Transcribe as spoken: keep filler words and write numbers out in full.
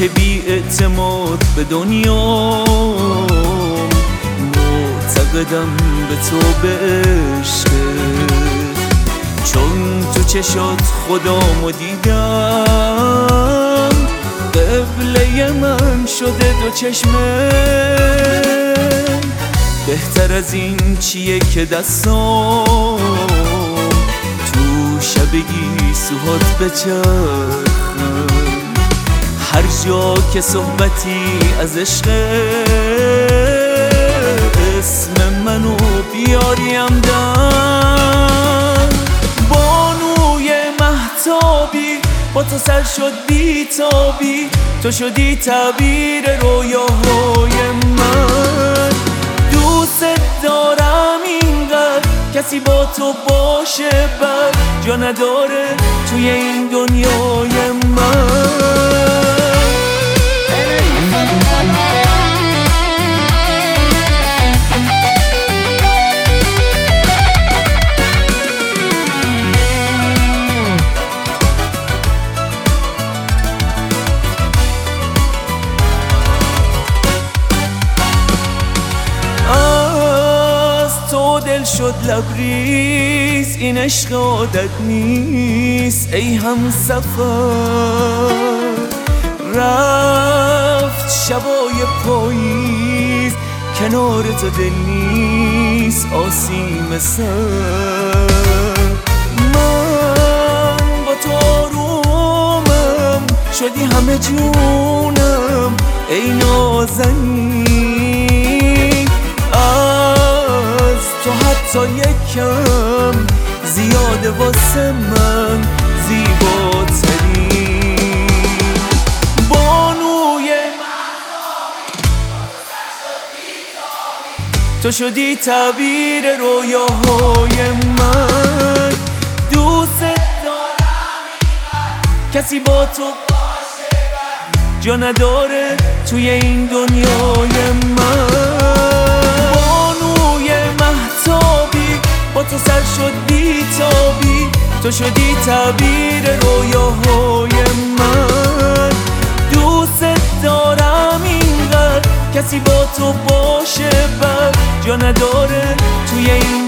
که بی اعتماد به دنیا، معتقدم به تو به عشقت، چون تو چشات خدامو دیدم، قبله من شده دو چشمت. بهتر از این چیه که دستام تو شبگی سوهات بچرخم، هر جا که صحبتی از عشق، اسم منو بیاریم دم. بانوی مهتابی با تو سر شد بیتابی، تو شدی تعبیر رویاهای من. دوست دارم اینقدر کسی با تو باشه بر جا نداره توی این دنیای من. دل شد لبریز، این عشق عادت نیست ای همسفر. رفت شبای پاییز، کنار تو دل نیست آسیم سر. من با تو آرومم، شدی همه جونم ای نازنین. تو حتی یکم زیاده واسه من زیباتری. بانوی تو شدی تعبیر رویاهای من. دوست دارم کسی با تو باشه جا نداره توی این دنیای من. با تو سر شد بیتابی، تو شدی تعبیر رویاهای من. دوست دارم اینقدر کسی با تو باشه بر جا نداره توی این